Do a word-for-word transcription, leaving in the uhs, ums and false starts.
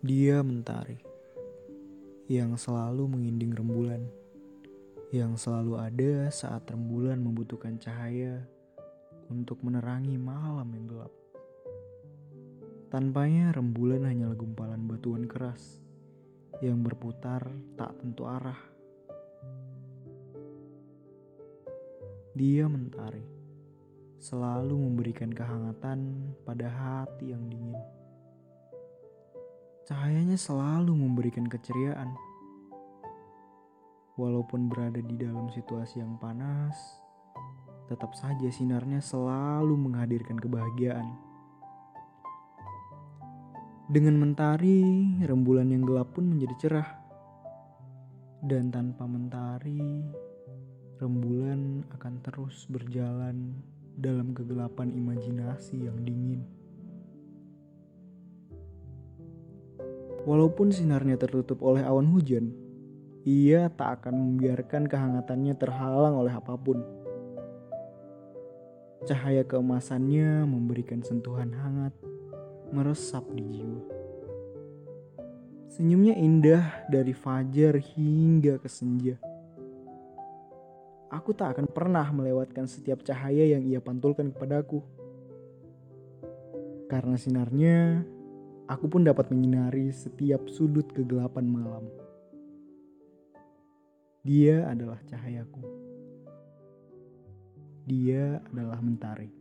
Dia mentari yang selalu menginding rembulan, yang selalu ada saat rembulan membutuhkan cahaya untuk menerangi malam yang gelap. Tanpanya rembulan hanyalah gumpalan batuan keras yang berputar tak tentu arah. Dia mentari, selalu memberikan kehangatan pada hati yang dingin. Cahayanya selalu memberikan keceriaan. Walaupun berada di dalam situasi yang panas, tetap saja sinarnya selalu menghadirkan kebahagiaan. Dengan mentari, rembulan yang gelap pun menjadi cerah. Dan tanpa mentari, rembulan akan terus berjalan dalam kegelapan imajinasi yang dingin. Walaupun sinarnya tertutup oleh awan hujan, ia tak akan membiarkan kehangatannya terhalang oleh apapun. Cahaya keemasannya memberikan sentuhan hangat, meresap di jiwa. Senyumnya indah dari fajar hingga ke senja. Aku tak akan pernah melewatkan setiap cahaya yang ia pantulkan kepadaku. Karena sinarnya, aku pun dapat menyinari setiap sudut kegelapan malam. Dia adalah cahayaku. Dia adalah mentari.